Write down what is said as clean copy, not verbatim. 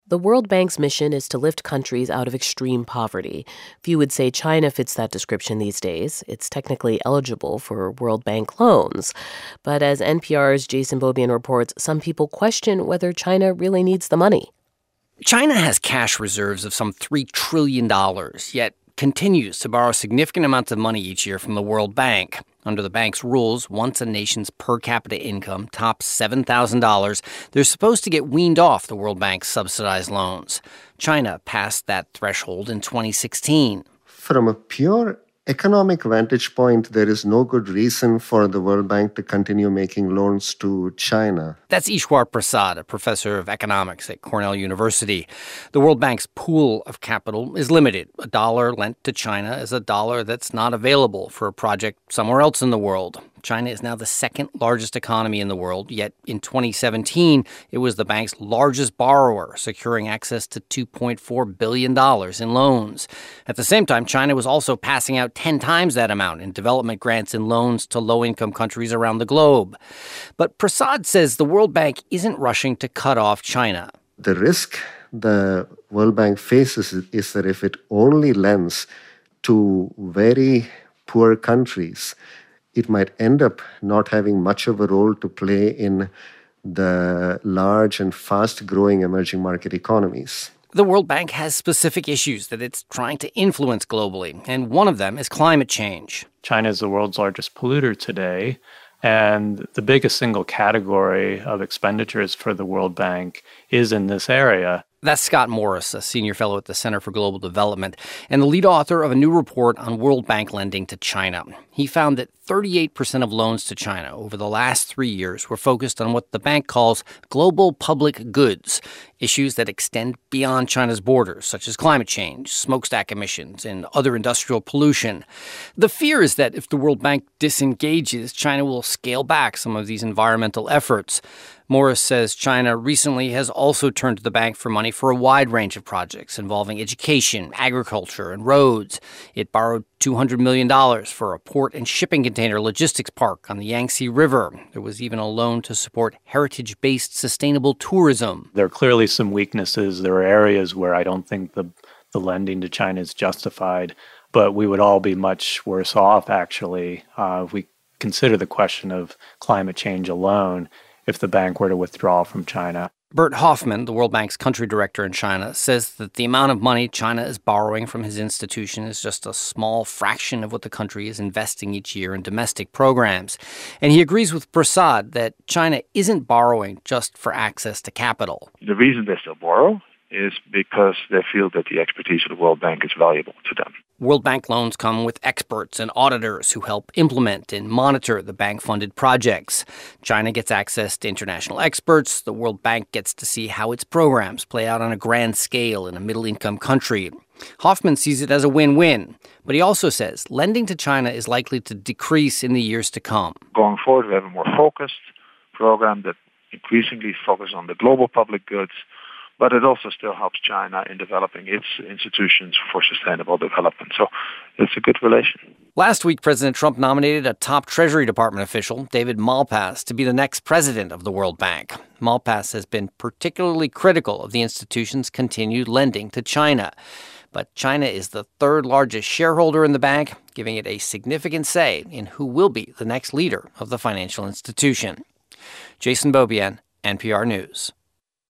The World Bank's mission is to lift countries out of extreme poverty. Few would say China fits that description these days. It's technically eligible for World Bank loans. But as NPR's Jason Beaubien reports, some people question whether China really needs the money. China has cash reserves of some $3 trillion, yet continues to borrow significant amounts of money each year from the World Bank. Under the bank's rules, once a nation's per capita income tops $7,000, they're supposed to get weaned off the World Bank's subsidized loans. China passed that threshold in 2016. From a pure economic vantage point, there is no good reason for the World Bank to continue making loans to China. That's Ishwar Prasad, a professor of economics at Cornell University. The World Bank's pool of capital is limited. A dollar lent to China is a dollar that's not available for a project somewhere else in the world. China is now the second largest economy in the world, yet in 2017, it was the bank's largest borrower, securing access to $2.4 billion in loans. At the same time, China was also passing out 10 times that amount in development grants and loans to low-income countries around the globe. But Prasad says the World Bank isn't rushing to cut off China. The risk the World Bank faces is that if it only lends to very poor countries, it might end up not having much of a role to play in the large and fast-growing emerging market economies. The World Bank has specific issues that it's trying to influence globally, and one of them is climate change. China is the world's largest polluter today, and the biggest single category of expenditures for the World Bank is in this area. That's Scott Morris, a senior fellow at the Center for Global Development and the lead author of a new report on World Bank lending to China. He found that 38% of loans to China over the last 3 years were focused on what the bank calls global public goods, issues that extend beyond China's borders, such as climate change, smokestack emissions, and other industrial pollution. The fear is that if the World Bank disengages, China will scale back some of these environmental efforts. Morris says China recently has also turned to the bank for money for a wide range of projects involving education, agriculture, and roads. It borrowed $200 million for a port and shipping container logistics park on the Yangtze River. There was even a loan to support heritage-based sustainable tourism. There are clearly some weaknesses. There are areas where I don't think the lending to China is justified, but we would all be much worse off, actually, if we consider the question of climate change alone, if the bank were to withdraw from China. Bert Hoffman, the World Bank's country director in China, says that the amount of money China is borrowing from his institution is just a small fraction of what the country is investing each year in domestic programs. And he agrees with Prasad that China isn't borrowing just for access to capital. The reason they still borrow is because they feel that the expertise of the World Bank is valuable to them. World Bank loans come with experts and auditors who help implement and monitor the bank-funded projects. China gets access to international experts. The World Bank gets to see how its programs play out on a grand scale in a middle-income country. Hoffman sees it as a win-win, but he also says lending to China is likely to decrease in the years to come. Going forward, we have a more focused program that increasingly focuses on the global public goods, but it also still helps China in developing its institutions for sustainable development. So it's a good relation. Last week, President Trump nominated a top Treasury Department official, David Malpass, to be the next president of the World Bank. Malpass has been particularly critical of the institution's continued lending to China. But China is the third largest shareholder in the bank, giving it a significant say in who will be the next leader of the financial institution. Jason Beaubien, NPR News.